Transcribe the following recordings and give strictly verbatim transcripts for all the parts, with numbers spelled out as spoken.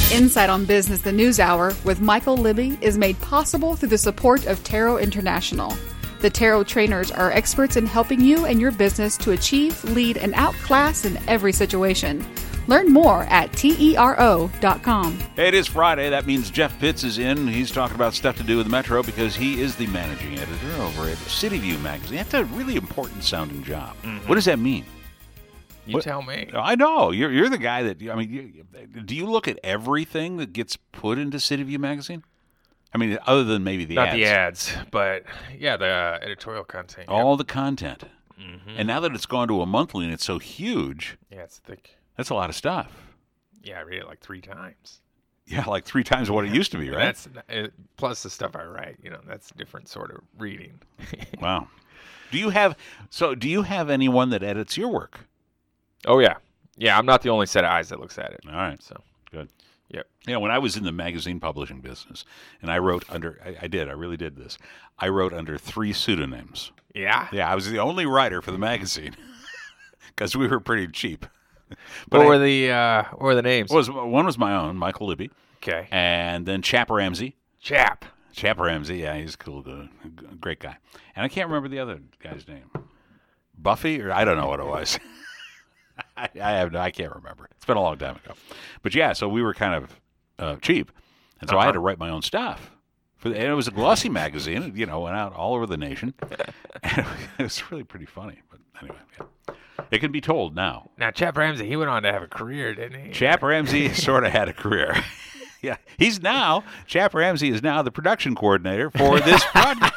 Insight on Business, the News Hour, with Michael Libby is made possible through the support of Tarot International. The Tarot trainers are experts in helping you and your business to achieve, lead, and outclass in every situation. Learn more at tero dot com. Hey, it is Friday. That means Jeff Pitts is in. He's talking about stuff to do with Metro because he is the managing editor over at City View magazine. That's a really important sounding job. Mm-hmm. What does that mean? You what? Tell me. I know. You're you're the guy that, I mean, you, do you look at everything that gets put into City View magazine? I mean, other than maybe the Not ads. Not the ads, but, yeah, the uh, editorial content. All yep. the content. Mm-hmm. And now that it's gone to a monthly and it's so huge. Yeah, it's thick. That's a lot of stuff. Yeah, I read it like three times. Yeah, like three times what it used to be, right? That's it, plus the stuff I write. You know, that's different sort of reading. Wow. Do you have, so do you have anyone that edits your work? Oh, yeah. Yeah, I'm not the only set of eyes that looks at it. All right. So good. Yep. Yeah, when I was in the magazine publishing business, and I wrote under, I, I did, I really did this. I wrote under three pseudonyms. Yeah? Yeah, I was the only writer for the magazine because we were pretty cheap. But what were the uh, what were the names? Was one was my own, Michael Libby. Okay. And then Chap Ramsey. Chap. Chap Ramsey, yeah, he's a cool, good, great guy. And I can't remember the other guy's name. Buffy, or I don't know what it was. I, I have no, I can't remember. It's been a long time ago. But yeah, so we were kind of uh, cheap, and so uh-huh. I had to write my own stuff. For the, and it was a glossy magazine. It, you know, went out all over the nation. And it was really pretty funny. But anyway, yeah. It can be told now. Now, Chap Ramsey, he went on to have a career, didn't he? Chap Ramsey sort of had a career. Yeah, he's now, Chap Ramsey is now the production coordinator for this project.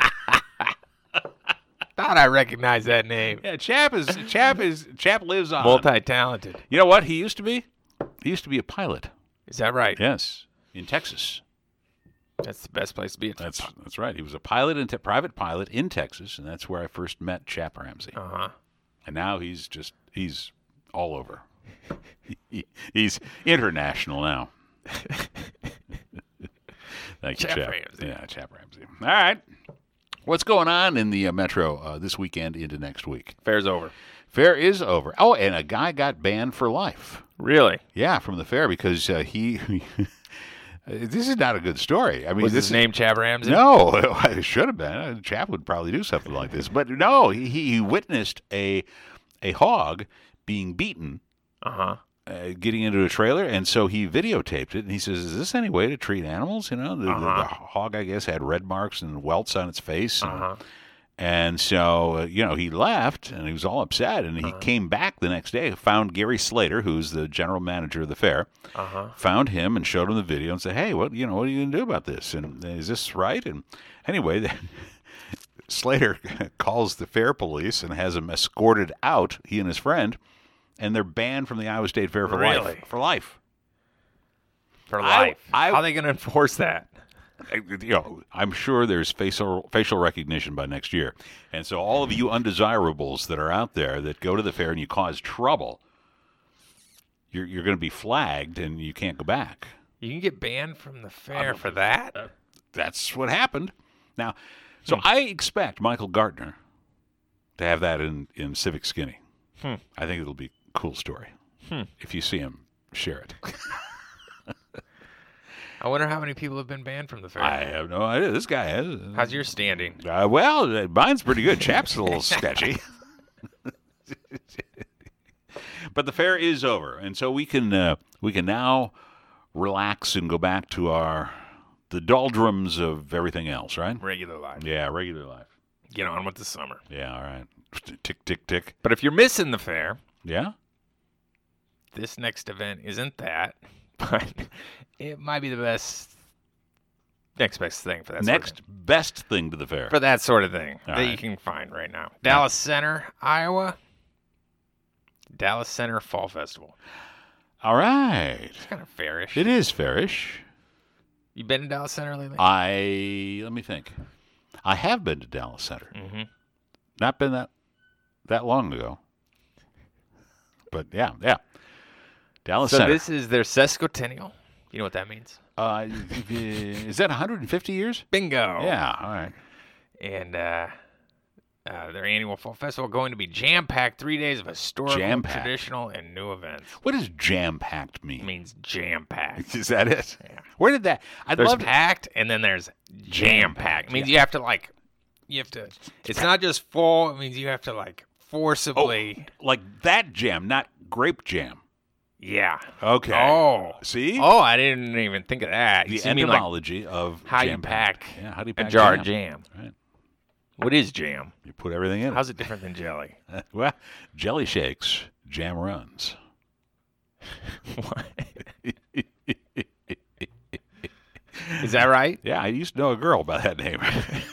Thought I recognized that name. Yeah, Chap is, Chap is, Chap lives on. Multi-talented. You know what he used to be? He used to be a pilot. Is that right? Yes, in Texas. That's the best place to be. That's that's right. He was a pilot, and te- private pilot in Texas, and that's where I first met Chap Ramsey. Uh-huh. And now he's just, he's all over. he, he's international now. Thank you, Chap Chap. Ramsey. Yeah, Chap Ramsey. All right. What's going on in the uh, Metro uh, this weekend into next week? Fair's over. Fair is over. Oh, and a guy got banned for life. Really? Yeah, from the fair because uh, he... This is not a good story. I mean, was this his name Chap Ramsey? No, it should have been. Chap would probably do something like this, but no. He he witnessed a a hog being beaten, uh-huh. uh, getting into a trailer, and so he videotaped it. And he says, "Is this any way to treat animals?" You know, the, uh-huh. the, the hog, I guess, had red marks and welts on its face. And, uh-huh. And so, uh, you know, he left, and he was all upset, and he uh-huh. came back the next day, found Gary Slater, who's the general manager of the fair, uh-huh. found him and showed him the video and said, hey, what, you know, what are you going to do about this? And is this right? And anyway, Slater calls the fair police and has him escorted out, he and his friend, and they're banned from the Iowa State Fair for really? life. For life. For life. I, I, How are they going to enforce that? You know, I'm sure there's facial facial recognition by next year. And so all of you undesirables that are out there that go to the fair and you cause trouble, you're you're going to be flagged and you can't go back. You can get banned from the fair for that? Uh, that's what happened. Now, so hmm. I expect Michael Gartner to have that in, in Civic Skinny. Hmm. I think it'll be a cool story. Hmm. If you see him, share it. I wonder how many people have been banned from the fair. I have no idea. This guy has. How's your standing? Uh, well, mine's pretty good. Chap's a little sketchy. But the fair is over, and so we can uh, we can now relax and go back to our the doldrums of everything else, right? Regular life. Yeah, regular life. Get on with the summer. Yeah, all right. Tick, tick, tick. But if you're missing the fair, yeah, this next event isn't that. But it might be the best, next best thing for that. Next sort of best thing to the fair. For that sort of thing All that right. you can find right now. Dallas Center, Iowa. Dallas Center Fall Festival. All right. It's kind of fairish. It is fairish. You been to Dallas Center lately? I, let me think. I have been to Dallas Center. Mm-hmm. Not been that that long ago. But yeah, yeah. Dallas so Center. this is their sesquicentennial. You know what that means? Uh, is that one hundred fifty years? Bingo. Yeah, all right. And uh, Uh, their annual fall festival going to be jam-packed, three days of historical, Jam-packed. traditional, and new events. What does jam-packed mean? It means jam-packed. Is that it? Yeah. Where did that? I'd There's love to- packed, and then there's jam-packed. It means yeah. you have to, like, you have to, it's not just full. It means you have to, like, forcibly. like that jam, not grape jam. Yeah. Okay. Oh. See? Oh, I didn't even think of that. the So you mean, like, etymology of how you jam-packed. pack Yeah, how do you a pack jar jam? of jam. Right. What is jam? You put everything in How's it different than jelly? it. Well, jelly shakes, jam runs. What? Is that right? Yeah, I used to know a girl by that name.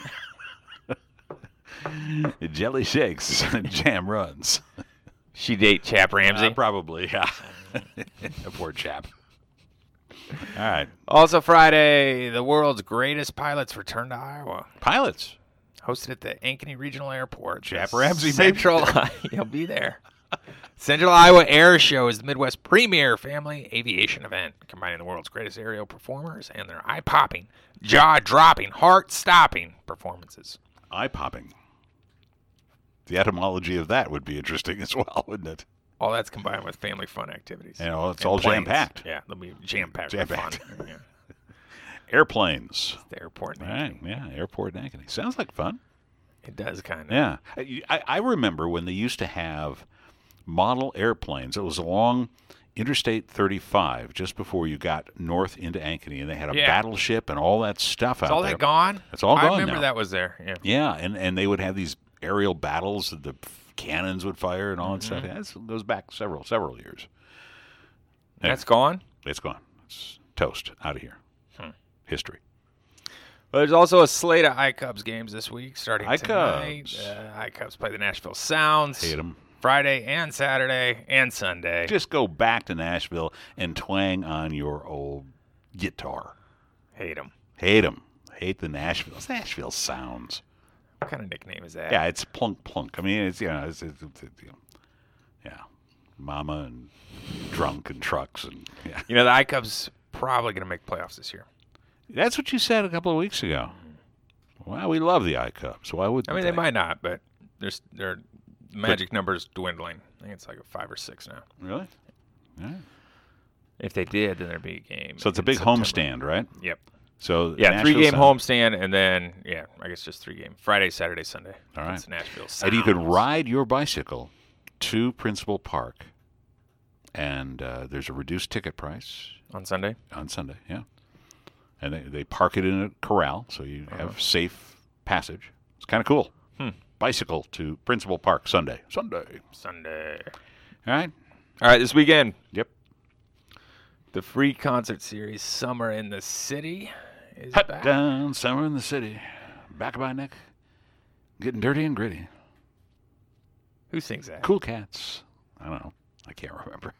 Jelly shakes, jam runs. She date Chap Ramsey. Uh, probably, yeah. A poor chap. All right. Also Friday, the world's greatest pilots return to Iowa. Pilots. Hosted at the Ankeny Regional Airport. Chap The Ramsey, maybe. Central, he'll be there. Central Iowa Air Show is the Midwest premier family aviation event, combining the world's greatest aerial performers and their eye-popping, jaw-dropping, heart-stopping performances. Eye-popping. The etymology of that would be interesting as well, wouldn't it? All that's combined with family fun activities. You know, it's And all planes. jam-packed. Yeah, they'll be jam-packed. with Jam-packed. Fun. Yeah. Airplanes. The airport. in Right, Ankeny. yeah, airport in Ankeny. Sounds like fun. It does kind of. Yeah. I, I remember when they used to have model airplanes. It was along Interstate thirty-five, just before you got north into Ankeny, and they had a Yeah. battleship and all that stuff Is out all there. that gone? It's all I gone remember now. that was there. Yeah. Yeah, and, and they would have these aerial battles that the cannons would fire and all that stuff. Mm-hmm. That goes back several, several years. Anyway, That's gone? It's gone. It's toast. Out of here. Hmm. History. Well, there's also a slate of I-Cubs games this week starting I-Cubs. tonight. Uh, I-Cubs play the Nashville Sounds Hate them. Friday and Saturday and Sunday. Just go back to Nashville and twang on your old guitar. Hate them. Hate them. Hate the Nashville. Nashville Sounds. What kind of nickname is that? Yeah, it's plunk plunk. I mean, it's you know, it's, it's, it's, it's you know, yeah, mama and drunk and trucks and yeah. You know, the I-Cubs probably going to make playoffs this year. That's what you said a couple of weeks ago. Well, we love the I-Cubs. Why would I mean, they might not, but there's their magic number's dwindling. I think it's like a five or six now. Really? Yeah. If they did, then there'd be a game. So it's a in big September. homestand, right? Yep. So Yeah, Nashville three-game Sounds. homestand, and then, yeah, I guess just three game. Friday, Saturday, Sunday. All right. It's Nashville Sounds. And you could ride your bicycle to Principal Park, and uh, there's a reduced ticket price On Sunday? on Sunday. Yeah, and they, they park it in a corral, so you have safe passage. It's kind of cool. Hmm. Bicycle to Principal Park Sunday. Sunday. Sunday. All right. All right, this weekend, Yep. the free concert series Summer in the City is Hut back. down, summer in the city, back of my neck, getting dirty and gritty. Who sings that? Cool Cats. I don't know. I can't remember.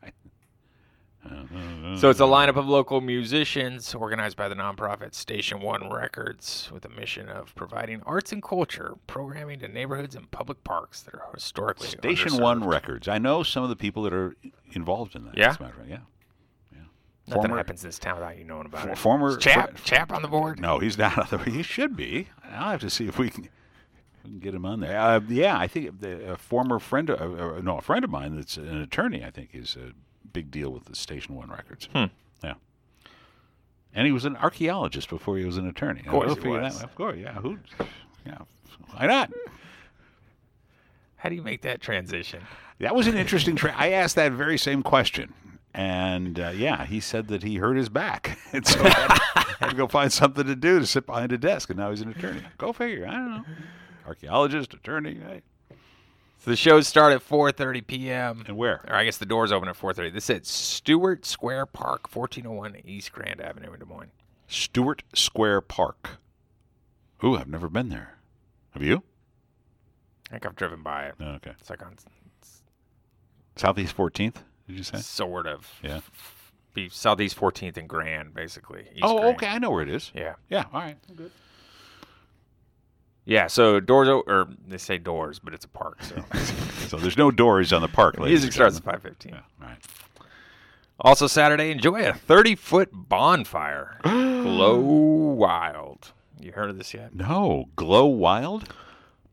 So it's a lineup of local musicians organized by the nonprofit Station One Records with a mission of providing arts and culture programming to neighborhoods and public parks that are historically Station underserved. One Records. I know some of the people that are involved in that. Yeah? as a matter of fact. Yeah. Yeah. Nothing Former- happens in this town without you knowing about For- it. former- Is Chap, for- Chap on the board? No, he's not on the. He should be. I'll have to see if we can, we can get him on there. Uh, yeah, I think the, a former friend, of, uh, no, a friend of mine that's an attorney. I think is a big deal with the Station One Records. Hmm. Yeah. And he was an archaeologist before he was an attorney. Of course he was. Of course, yeah. Who? Yeah. Why not? How do you make that transition? That was an interesting. Tra- I asked that very same question, and uh, yeah, he said that he hurt his back, and so had, had to go find something to do to sit behind a desk, and now he's an attorney. Go figure. I don't know. Archaeologist, attorney, hey. So the shows start at four thirty p.m. And where? Or I guess the doors open at four thirty. This is at Stewart Square Park, fourteen oh one East Grand Avenue in Des Moines. Stewart Square Park. Ooh, I've never been there. Have you? I think I've driven by it. Oh, okay. It's like on Southeast fourteenth. Did you say? sort of. Yeah. Be Southeast fourteenth and Grand, basically. East Oh, Grand. okay. I know where it is. Yeah. Yeah. All right. Good. Yeah, so doors, o- or they say doors, but it's a park, so. So there's no doors on the park. ladies Music and starts at gentlemen. five fifteen. Yeah. All right. Also Saturday, enjoy a thirty-foot bonfire. Glow Wild. You heard of this yet? No, Glow Wild.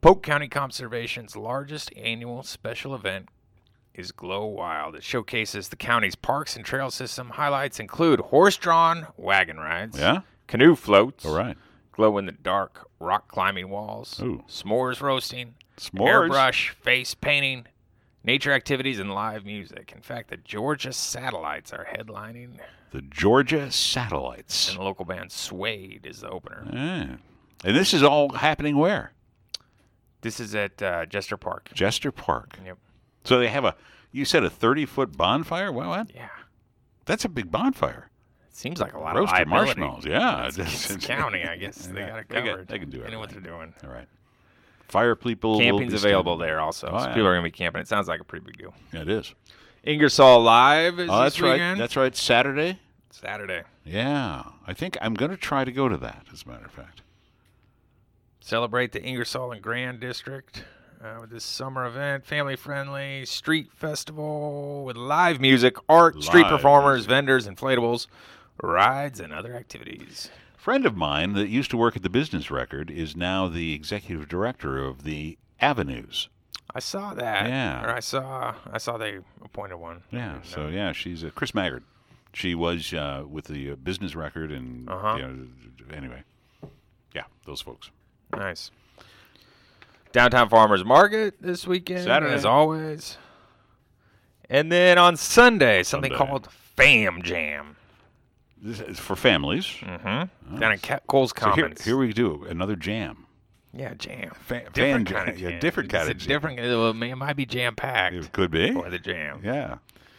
Polk County Conservation's largest annual special event is Glow Wild. It showcases the county's parks and trail system. Highlights include horse-drawn wagon rides, Yeah? canoe floats, All right. glow-in-the-dark rock climbing walls, Ooh. s'mores roasting, S'mores. airbrush, face painting, nature activities, and live music. In fact, the Georgia Satellites are headlining, The Georgia Satellites. and the local band Suede is the opener. Yeah. And this is all happening where? This is at uh, Jester Park. Jester Park. Yep. So they have a, you said a thirty-foot bonfire? Well, what? Yeah. That's a big bonfire. Seems like a lot Roasted of liability. marshmallows, yeah. It's, it's county, I guess. They Yeah, got it they got- covered. they can do They know what they're everything. doing. All right. Fire people will Camping's be available standing- there also. Oh, so yeah. people are going to be camping. It sounds like a pretty big deal. Yeah, it is. Ingersoll Live is Oh, this that's right. weekend. That's right. Saturday? Saturday. Yeah. I think I'm going to try to go to that, as a matter of fact. Celebrate the Ingersoll and Grand District uh, with this summer event. Family-friendly street festival with live music, art, street Live performers, vendors, inflatables, rides, and other activities. A friend of mine that used to work at the Business Record is now the executive director of the Avenues. I saw that. Yeah. Or I saw I saw they appointed one. I Yeah. didn't So, know. yeah, she's uh, Chris Maggard. She was uh, with the uh, Business Record and, Uh-huh. you know, anyway. Yeah, those folks. Nice. Downtown Farmers Market this weekend, Saturday. as always. And then on Sunday, something Sunday. called Fam Jam. This is for families. Mm-hmm. Down in Ca- Coles So here, Commons. here we do another jam. yeah, jam. Fa- Different fan kind of jam. jam. Yeah, different kind It's of a different. It may- it might be jam packed It could be. for the jam. Yeah.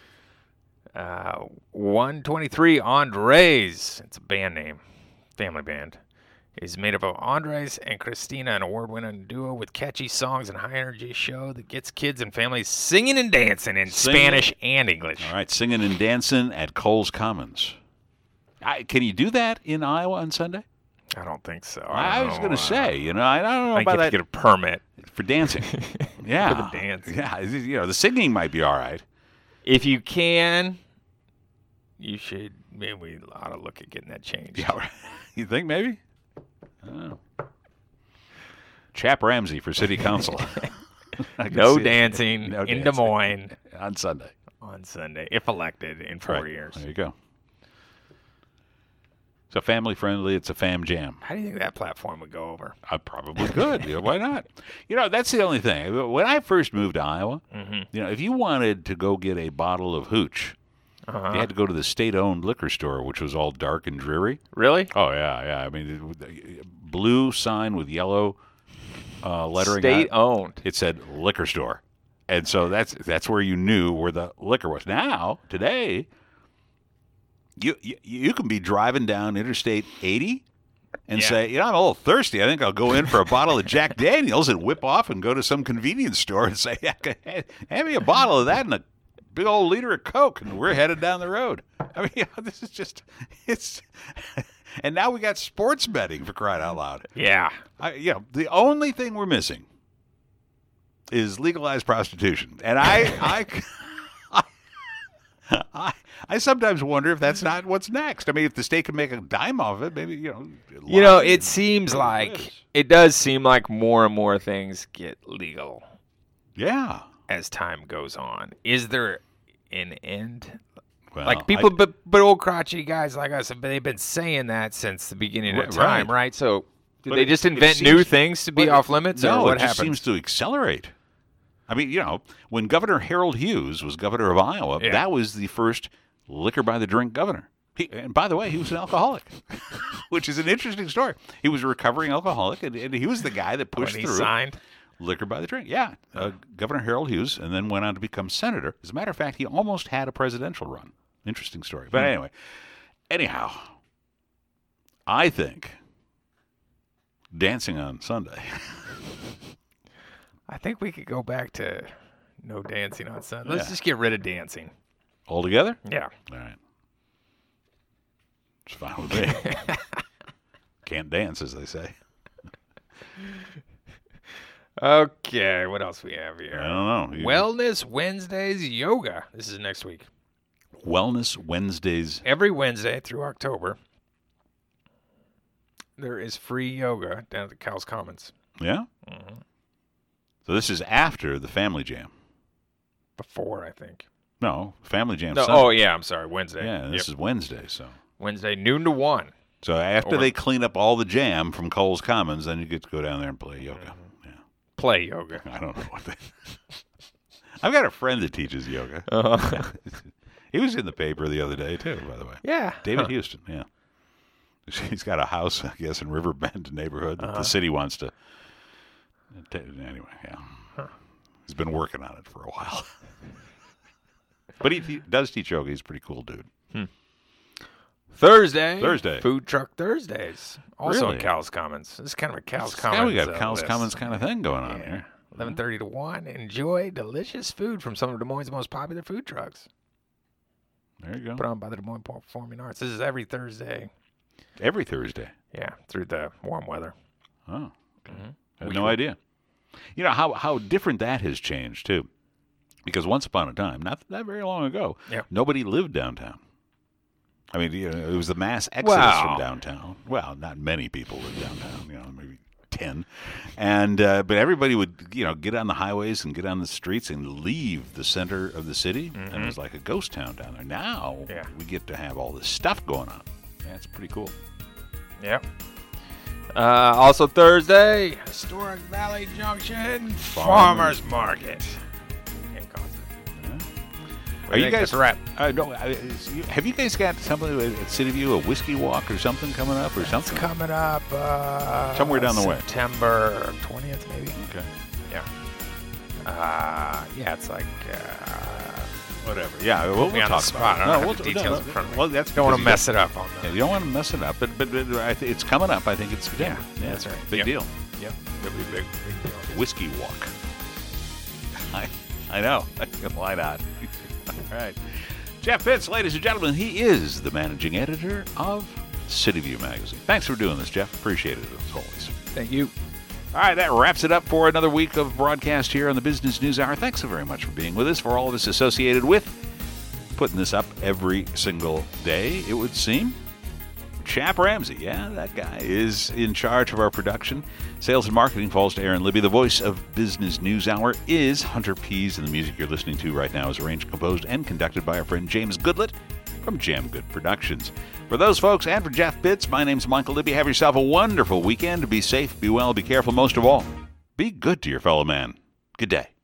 Uh, one twenty-three Andres. It's a band name, family band. Is made up of Andres and Christina, an award-winning duo with catchy songs and high-energy show that gets kids and families singing and dancing in Singing. Spanish and English. All right, singing and dancing at Coles Commons. I, can you do that in Iowa on Sunday? I don't think so. I, I, don't was know. going to say, you know, I, I don't know I think you about have that to get a permit. for dancing. Yeah, the dance. Yeah, you know, the singing might be all right. If you can, you should. Maybe we ought to look at getting that changed. Yeah, right. You think maybe? I don't know. Chap Ramsey for city council. I can No see it. dancing No in dancing. Des Moines on Sunday. on Sunday, if elected in four Right. years. There you go. So family friendly. It's a fam jam. How do you think that platform would go over? I probably could. You know, why not? You know, that's the only thing. When I first moved to Iowa, Mm-hmm. you know, if you wanted to go get a bottle of hooch, Uh-huh. you had to go to the state-owned liquor store, which was all dark and dreary. Really? Oh yeah, yeah. I mean, it- it- blue sign with yellow uh, lettering. State on it. owned. It said liquor store, and so that's that's where you knew where the liquor was. Now, today, you you, you can be driving down Interstate eighty and Yeah. say, you know, I'm a little thirsty. I think I'll go in for a bottle of Jack Daniels and whip off and go to some convenience store and say, hand me a bottle of that and a big old liter of Coke, and we're headed down the road. I mean, you know, this is just it's. And now we got sports betting, for crying out loud. Yeah. I, you know, the only thing we're missing is legalized prostitution, and I, I, I, I, I sometimes wonder if that's not what's next. I mean, if the state can make a dime off it, maybe you know. You know, lie. it seems It like is. it does seem like more and more things get legal Yeah. as time goes on. Is there an end? Well, Like people, I- but but old crotchety guys like us, they've been saying that since the beginning Right, of time, right. right? So, did But they it- just it invent seems- new things to be but- off limits, no, or what it just happens? seems to accelerate. I mean, you know, when Governor Harold Hughes was governor of Iowa, Yeah. that was the first liquor by the drink governor. He, and by the way, he was an alcoholic, which is an interesting story. He was a recovering alcoholic, and, and he was the guy that when pushed he through signed. liquor by the drink. Yeah, uh, Governor Harold Hughes, and then went on to become senator. As a matter of fact, he almost had a presidential run. Interesting story. But anyway, anyhow, I think dancing on Sunday. I think we could go back to no dancing on Sunday. Let's Yeah. just get rid of dancing. Altogether? Yeah. All right. It's fine with me. Can't dance, as they say. Okay, what else we have I here? don't know. You- Wellness Wednesdays yoga. This is next week. Wellness Wednesdays. Every Wednesday through October, there is free yoga down at the Cows Commons. Yeah? So this is after the Family Jam. Before, I think. No, Family Jam. No, Sunday. oh, yeah, I'm sorry, Wednesday. Yeah, this Yep. is Wednesday. So Wednesday, noon to one. so after Or- they clean up all the jam from Cole's Commons, then you get to go down there and play yoga. Yeah, Play yoga. I don't know what that. I've got a friend that teaches yoga. Uh, He was in the paper the other day too, by the way. yeah. David Huh. Houston. Yeah, he's got a house, I guess, in Riverbend neighborhood that Uh-huh. the city wants to. Anyway, yeah, he's been working on it for a while. But he, he does teach yoga. He's a pretty cool dude. Thursday. Thursday. Food Truck Thursdays. Also Really? in Cal's Commons. This is kind of a Cal's Yeah, Commons. we got a uh, Cal's list. Commons kind of thing going on Yeah. here. eleven thirty to one. Enjoy delicious food from some of Des Moines' most popular food trucks. There you go. Put on by the Des Moines Performing Arts. This is every Thursday. Every Thursday. Yeah, through the warm weather. Oh, Mhm. I had We no could- idea. You know how how different that has changed too, because once upon a time, not that very long ago, Yep. nobody lived downtown. I mean, you know, it was the mass exodus Wow. from downtown. Well, not many people lived downtown. You know, maybe ten, and uh, but everybody would you know get on the highways and get on the streets and leave the center of the city, and it was like a ghost town down there. Now Yeah. we get to have all this stuff going on. That's pretty cool. Yep. Uh, also Thursday, Historic Valley Junction Farmers Farmers Market. In concert. What Are do you think? guys? That's a wrap. Uh, no, I- is- you- have you guys got something at City View, a whiskey walk or something coming up, or It's something? coming up uh, Somewhere down the way. September twentieth, maybe. Okay. Yeah. Uh, yeah, it's like uh, Whatever. Yeah, we'll, me we'll on the talk spot. about it. I don't No, have the we'll- details no, in front of me. Well, that's don't want because to you mess it up on Yeah, the. you don't want to mess it up, but but, but I th- it's coming up. I think it's September. Yeah, that's right. Big Yep. deal. Yep, it'll be big, big deal. Whiskey walk. I I know. Why not? All right. Jeff Pitts, ladies and gentlemen, he is the managing editor of City View Magazine. Thanks for doing this, Jeff. Appreciate it as always. Thank you. All right, that wraps it up for another week of broadcast here on the Business News Hour. Thanks so very much for being with us, for all of us associated with putting this up every single day, it would seem. Chap Ramsey, yeah, that guy is in charge of our production. Sales and marketing falls to Aaron Libby. The voice of Business News Hour is Hunter Pease, and the music you're listening to right now is arranged, composed, and conducted by our friend James Goodlett from Jam Good Productions. For those folks and for Jeff Pitts, my name's Michael Libby. Have yourself a wonderful weekend. Be safe, be well, be careful. Most of all, be good to your fellow man. Good day.